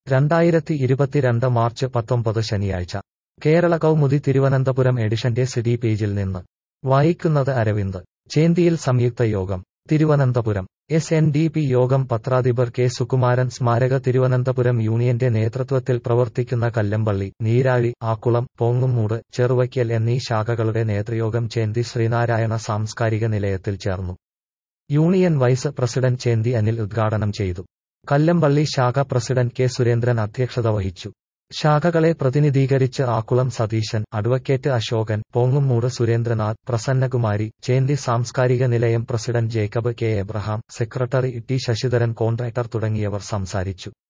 2022 March 19 ശനിയാഴ്ച കേരള കൗമുദി തിരുവനന്തപുരം എഡിഷന്റെ CD പേജിൽ നിന്ന് വായിക്കുന്നത് അരവിന്ദ്. ചേന്തിയിൽ സംയുക്ത യോഗം തിരുവനന്തപുരം. SNDP യോഗം പത്രാധിപർ കെ സുകുമാരൻ സ്മാരക തിരുവനന്തപുരം യൂണിയന്റെ നേതൃത്വത്തിൽ പ്രവർത്തിക്കുന്ന കല്ലമ്പള്ളി, നീരാഴി, ആക്കുളം, പോങ്ങുംമൂട്, ചെറുവയ്ക്കൽ എന്നീ ശാഖകളുടെ നേതൃയോഗം ചേന്തി ശ്രീനാരായണ സാംസ്കാരിക നിലയത്തിൽ ചേർന്നു. Union vice president Chenthi Anil ഉദ്ഘാടനം ചെയ്തു. കല്ലമ്പള്ളി ശാഖ പ്രസിഡന്റ് കെ സുരേന്ദ്രൻ അധ്യക്ഷത വഹിച്ചു. ശാഖകളെ പ്രതിനിധീകരിച്ച് ആക്കുളം സതീശൻ, അഡ്വക്കേറ്റ് അശോകൻ, പോങ്ങുംമൂട് സുരേന്ദ്രനാഥ്, പ്രസന്നകുമാരി, ചേന്തി സാംസ്കാരിക നിലയം president Jacob K Abraham, secretary T Sasidharan, contractor തുടങ്ങിയവർ സംസാരിച്ചു.